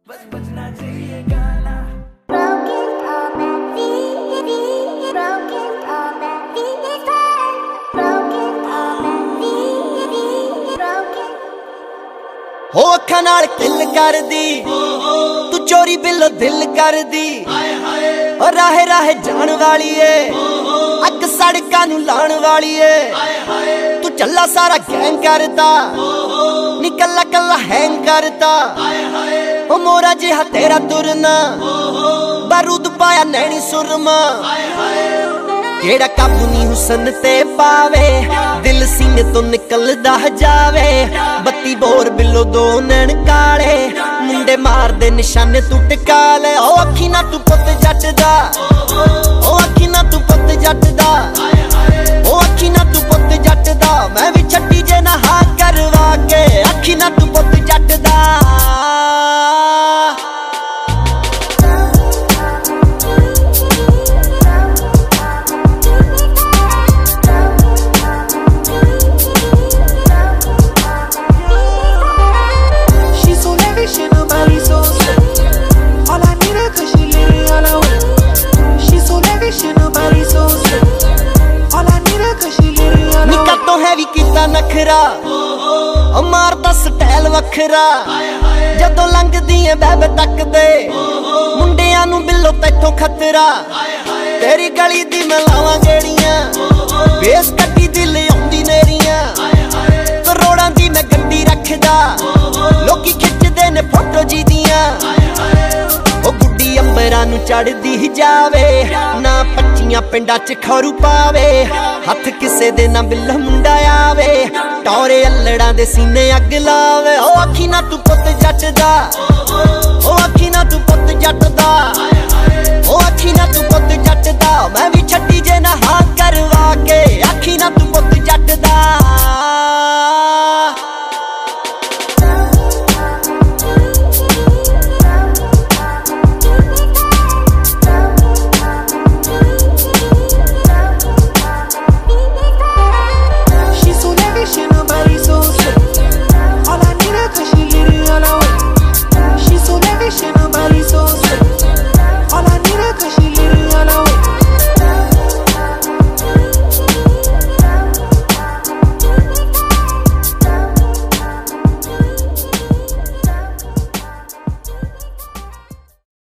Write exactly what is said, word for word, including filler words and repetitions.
बस बजना चाहिए गाना। Broken all my feelings, broken all my feelings, broken all my feelings, broken। हो अखां नाल किल कर दी तू चोरी बिलो दिल कर दी ओ राहे राहे जान वाली ए अग सड़कां नूं लाण वाली ए तू चला सारा गैंग करदा नी कल्ला कल्ला हैंग करदा ओ मोरा जिहा तेरा तुरना बारूद पाया नैनी सुरमा केड़ा काबू नी हुसन ते पावे दिल सीने तो निकलदा जावे बत्ती बोर बिलो दो नैन काले मुंडे मार दे निशाने तू टिका ले ओ अखी ना तू पुत जट दा ओ अखी ना तू पुत जट दा ओ अखी ना तू पुत जट दा मैं भी छट्टी जे ना हा करवा के अखी ना तू पुत जट दा नखरा मारदा स्टाइल वखरा जदों लंघदी ऐ बैब तकदे मुंडियां नूं बिल्लो तैथों खतरा तेरी गली दी मैं लावां गेड़ियां बेस कट्टी दिल आउंदी नेरियां करोड़ां दी मैं गड्डी रखदा लोकी खिचदे ने फोटो जी दियां ओ गुड्डी अंबरां नूं चढ़दी जावे ना पच्चियां पिंडां च खरू पावे हथ किसे दे ना बिल्ला मुंडा आवे टौरे अल्लड़ां दे सीने अग लावे ओ अखी ना तू पुत जट दा।